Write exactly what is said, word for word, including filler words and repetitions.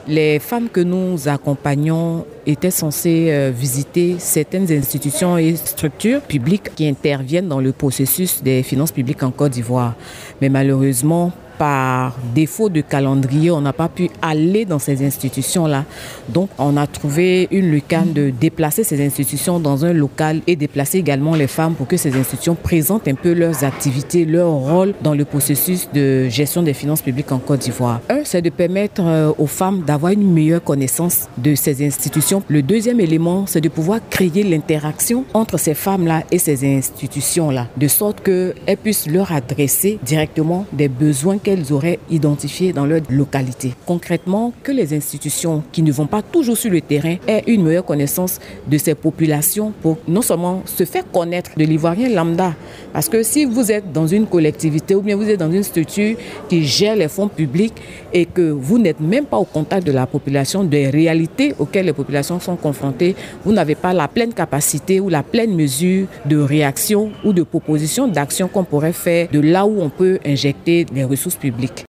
Les femmes que nous accompagnons étaient censées euh, visiter certaines institutions et structures publiques qui interviennent dans le processus des finances publiques en Côte d'Ivoire. Mais malheureusement, par défaut de calendrier, on n'a pas pu aller dans ces institutions-là. Donc, on a trouvé une lucane de déplacer ces institutions dans un local et déplacer également les femmes pour que ces institutions présentent un peu leurs activités, leur rôle dans le processus de gestion des finances publiques en Côte d'Ivoire. Un, c'est de permettre aux femmes d'avoir une meilleure connaissance de ces institutions. Le deuxième élément, c'est de pouvoir créer l'interaction entre ces femmes-là et ces institutions-là, de sorte qu'elles puissent leur adresser directement des besoins qu'elles auraient identifiés dans leur localité. Concrètement, que les institutions qui ne vont pas toujours sur le terrain aient une meilleure connaissance de ces populations pour non seulement se faire connaître de l'Ivoirien lambda, parce que si vous êtes dans une collectivité ou bien vous êtes dans une structure qui gère les fonds publics et que vous n'êtes même pas au contact de la population, des réalités auxquelles les populations sont confrontées, vous n'avez pas la pleine capacité ou la pleine mesure de réaction ou de proposition d'action qu'on pourrait faire de là où on peut injecter les ressources publiques.